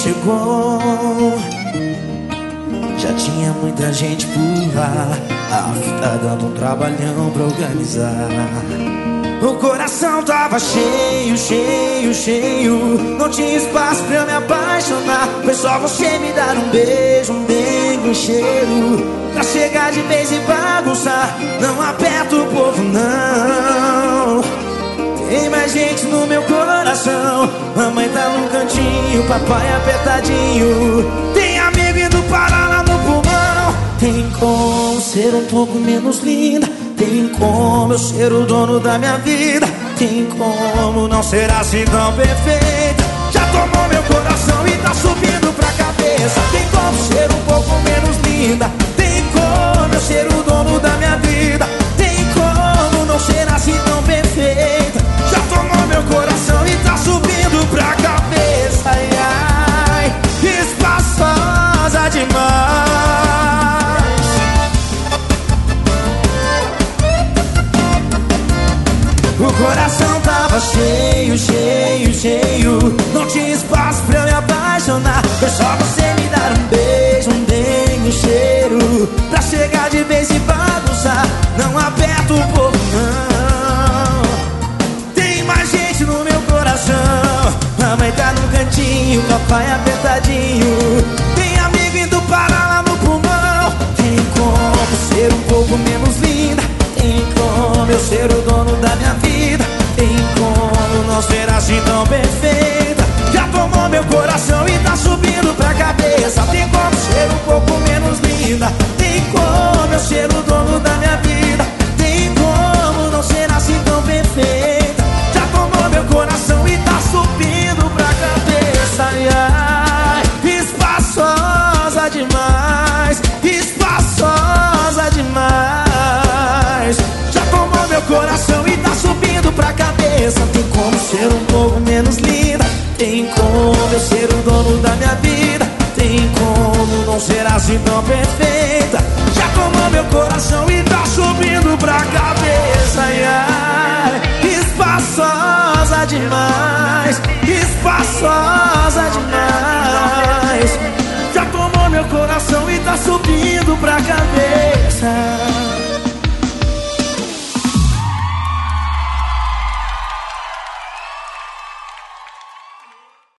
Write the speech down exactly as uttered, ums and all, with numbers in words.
chegou, já tinha muita gente por lá. Ah, tá dando um trabalhão pra organizar. O coração tava cheio, cheio, cheio. Não tinha espaço pra eu me apaixonar. Foi só você me dar um beijo, um dengue, um cheiro, pra chegar de vez e bagunçar. Não aperta o povo, não. Tem mais gente no meu coração. Mamãe tá num cantinho, papai apertadinho. Tem amigo indo parar lá no pulmão. Tem como ser um pouco menos linda. Tem como eu ser o dono da minha vida. Tem como não ser assim tão perfeita. Já tomou meu coração e tá subindo pra cabeça. Tem como ser um pouco menos linda. Tem como eu ser o dono da minha vida. Tem como não ser assim tão perfeita. Já tomou meu coração e tá subindo pra cabeça. Ai, ai, espaçosa demais. O coração tava cheio, cheio, cheio. Não tinha espaço pra eu me apaixonar. Foi só você me dar um beijo, um dengue, um cheiro, pra chegar de vez e bagunçar. Não aperta o povo, não. Tem mais gente no meu coração. Mamãe tá num cantinho, papai apertadinho. Tem amigo indo parar lá no pulmão. Tem como ser um pouco menos linda. Tem como eu ser o dono da minha vida. Tem como não ser assim tão perfeita. Já tomou meu coração e tá subindo pra cabeça. Tem como ser um pouco menos linda. Tem como eu ser o dono da minha vida. Tem como não ser assim tão perfeita. Já tomou meu coração e tá subindo pra cabeça. Ai, ai, espaçosa demais. Espaçosa demais. Já tomou meu coração e tá subindo pra cabeça. Tem como ser um pouco menos linda. Tem como eu ser o dono da minha vida. Tem como não ser assim tão perfeita. Já tomou meu coração e tá subindo pra cabeça. Ai, ai, espaçosa demais. Espaçosa